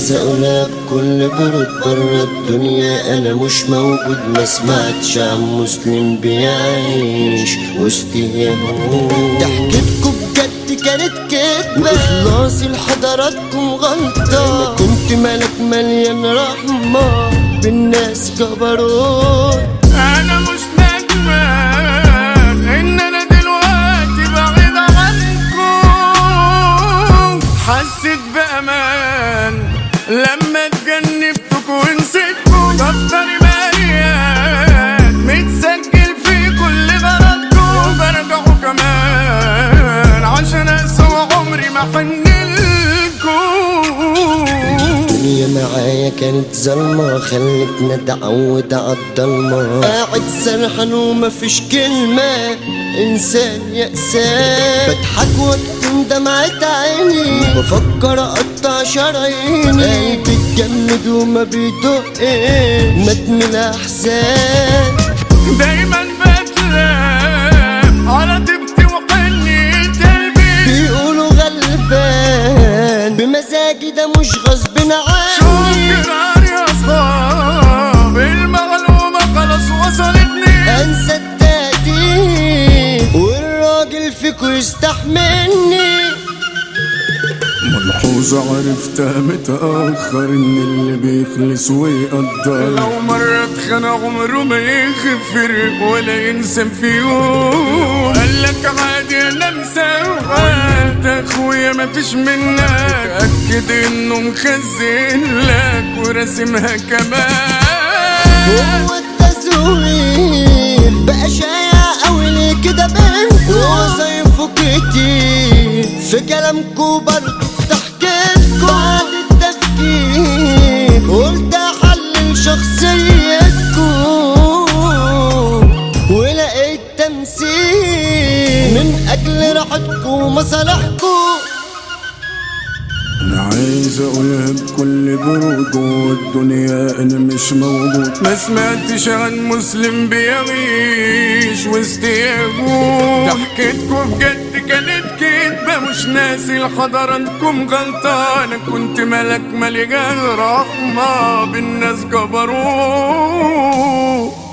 عايز اقولها بكل برود برا الدنيا انا مش موجود. ما سمعتش عن مسلم بيعيش وسط يهود. ضحكتكم بجد كانت كدبة واخلاصي لحضراتكم غلطة. انا كنت ملك مليان رحمة بالناس جبروت. انا مش ندمان ان انا دلوقتي بعيد عنكم. حسيت بامان لما اتجنبتكم ونسيتكم. دفتري مليان متسجل في كل بلدكم. وبرجعوا كمان عشان اسوى عمري ما حنلكم. الدنيا معايا كانت ظلمة خلتني اتعود عالضلمة. قاعد سرحان ومفيش كلمة انسان يأسان. بضحك واكتم دمعة عيني بفكر اقطع شراييني. قلبي اتجمد وما بيدق ندم الاحزان. دايما بتلام على طيبتي وحنية قلبي. بيقولوا غلبان بمزاجي ده مش غصب عني. شكرا يا صاحب المعلومة خلاص وصلتني. انسى التهديد والراجل فيكو يستحملني. ملحوظة عرفتها متأخر ان اللي بيخلص ويقدر لو مرة اتخانق عمره ما يغفر ولا ينسى في يوم. قالك عادي انا مسوقك اخويا مفيش منك. اتأكد انه مخزن لك وراسمها كمان. هو التزوير بقى شايع اوي ليه كده بينكو. وظايفه كتير في كلامكو برضه بتحكيلكو. بعد التفكير قلت احلل شخصيتكو ولقيت تمثيل من اجل راحتكو ومصالحكو. انا عايز اقولها بكل برود جوه الدنيا انا مش موجود. ما سمعتش عن مسلم بيعيش وسط يهود. ضحكتكم بجد كانت كدبة مش ناسي لحضراتكم غلطة. انا كنت ملك مليان رحمة بالناس جبروت.